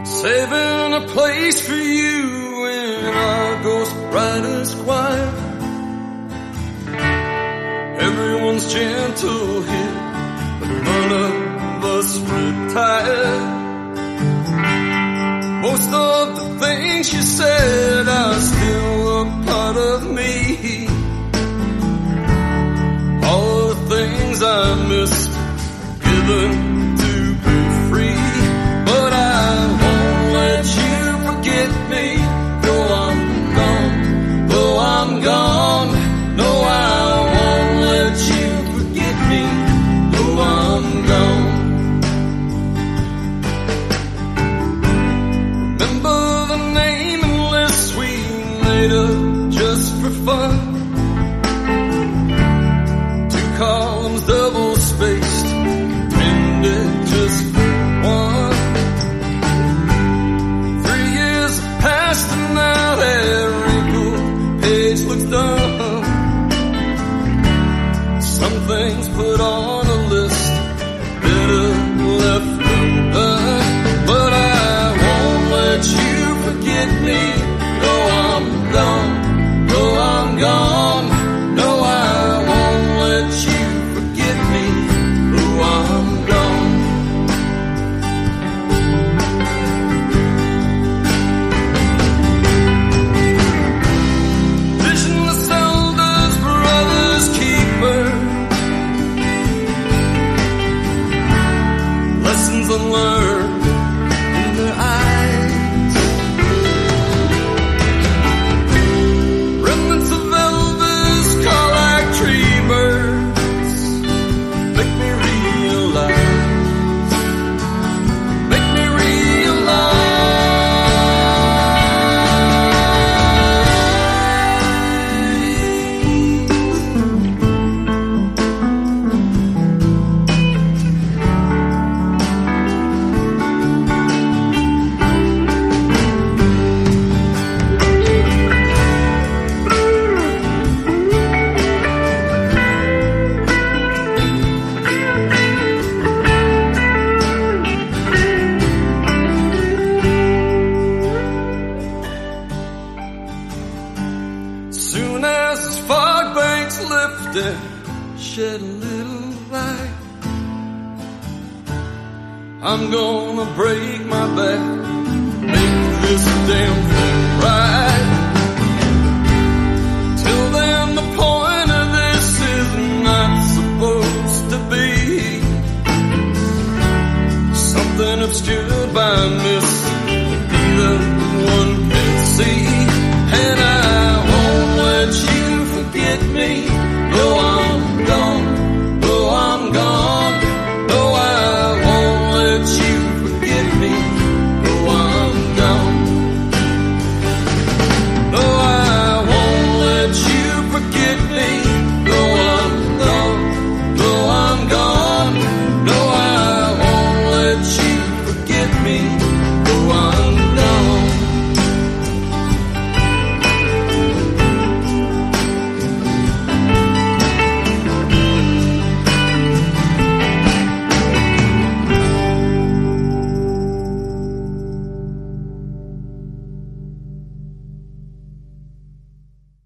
saving a place for you in our ghostwriter's choir. Everyone's gentle here, but none of us retired. Most of the things you said are still a part of me. All the things I missed, given to be free. But I won't let you forget me, though I'm gone, though I'm gone. No, I won't let you forget me, though I'm gone. Remember the naming list we made up just for fun? 2 columns double-spaced, intended just for one. 3 years have passed and now that wrinkled page looks done. Some things put on a list, better left undone. But I won't let you forget me, though I'm gone, though I'm gone. No, I won't let you forget me, though I'm gone. Vision the elders, brother's keeper. Lessons unlearned in their eyes. Remnants of elders call like tree birds. Make me realize. Make me soon as this fog banks lift and shed a little light, I'm gonna break my back, make this damn thing right. Till then the point of this is not supposed to be something obscured by mist that neither one can see.